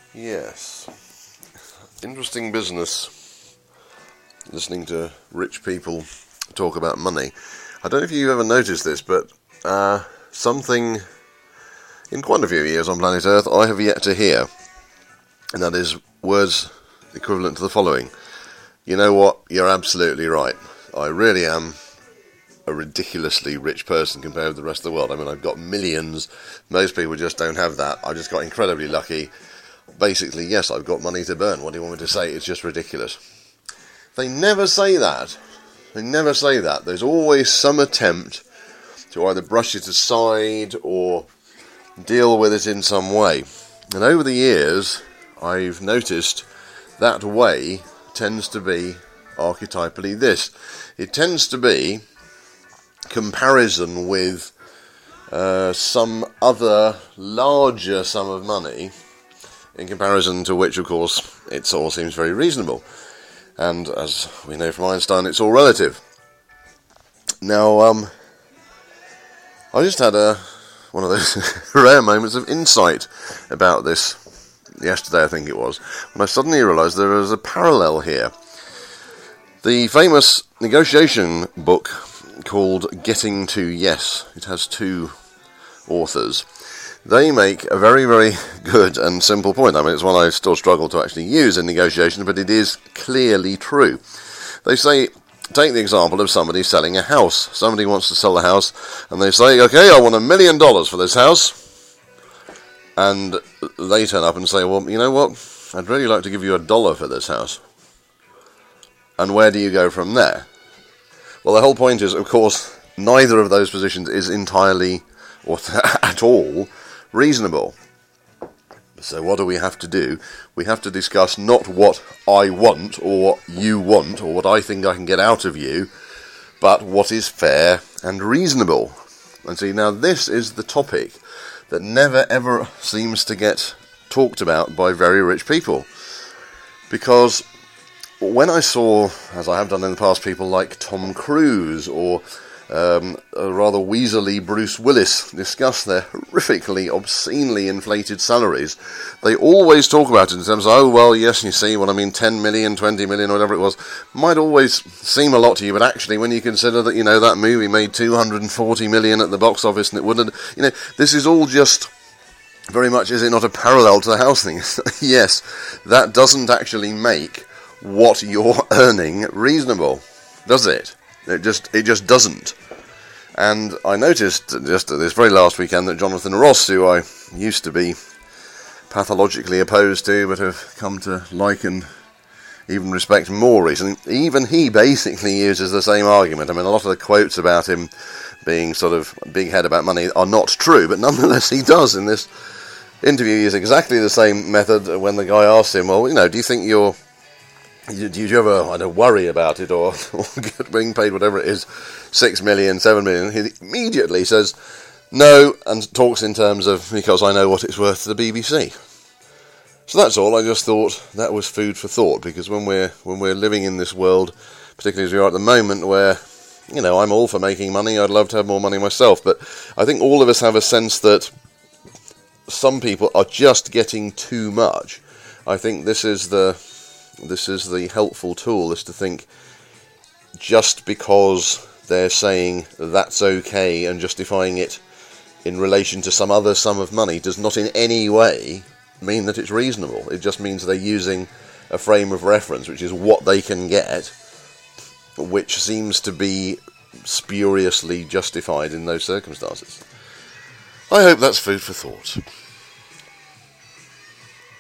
Yes. Interesting business, listening to rich people talk about money. I don't know if you've ever noticed this, but something in quite a few years on planet Earth I have yet to hear, and that is words equivalent to the following. You know what? You're absolutely right. I really am a ridiculously rich person compared with the rest of the world. I mean, I've got millions. Most people just don't have that. I just got incredibly lucky. Basically, yes, I've got money to burn. What do you want me to say? It's just ridiculous. They never say that. They never say that. There's always some attempt to either brush it aside or deal with it in some way. And over the years, I've noticed that way tends to be archetypally this. It tends to be comparison with some other larger sum of money, in comparison to which, of course, it all seems very reasonable. And as we know from Einstein, it's all relative. Now, I just had one of those rare moments of insight about this yesterday, I think it was, when I suddenly realised there was a parallel here. The famous negotiation book called Getting to Yes, it has two authors. They make a very, very good and simple point. I mean, it's one I still struggle to actually use in negotiation, but it is clearly true. They say, take the example of somebody selling a house. Somebody wants to sell the house, and they say, okay, I want $1 million for this house. And they turn up and say, well, you know what? I'd really like to give you $1 for this house. And where do you go from there? Well, the whole point is, of course, neither of those positions is entirely, or at all, reasonable. So what do we have to do? We have to discuss not what I want, or what you want, or what I think I can get out of you, but what is fair and reasonable. And see, now this is the topic that never ever seems to get talked about by very rich people. Because when I saw, as I have done in the past, people like Tom Cruise or a rather weaselly Bruce Willis discuss their horrifically, obscenely inflated salaries, they always talk about it in terms of, oh, well, yes, you see, well, I mean, 10 million, 20 million, or whatever it was, might always seem a lot to you, but actually, when you consider that, you know, that movie made 240 million at the box office, and it wouldn't, you know, this is all just very much, is it not a parallel to the house thing? Yes, that doesn't actually make what you're earning reasonable, does it? It just doesn't. And I noticed just this very last weekend that Jonathan Ross, who I used to be pathologically opposed to, but have come to like and even respect more recently, even he basically uses the same argument. I mean, a lot of the quotes about him being sort of big head about money are not true, but nonetheless he does in this interview use exactly the same method when the guy asks him, well, you know, do you ever, I don't worry about it or being paid whatever it is, 6 million, 7 million? He immediately says no and talks in terms of, because I know what it's worth to the BBC. So that's all. I just thought that was food for thought, because when we're living in this world, particularly as we are at the moment, where, you know, I'm all for making money, I'd love to have more money myself, but I think all of us have a sense that some people are just getting too much. I think this is the helpful tool, is to think just because they're saying that's okay and justifying it in relation to some other sum of money does not in any way mean that it's reasonable. It just means they're using a frame of reference, which is what they can get, which seems to be spuriously justified in those circumstances. I hope that's food for thought.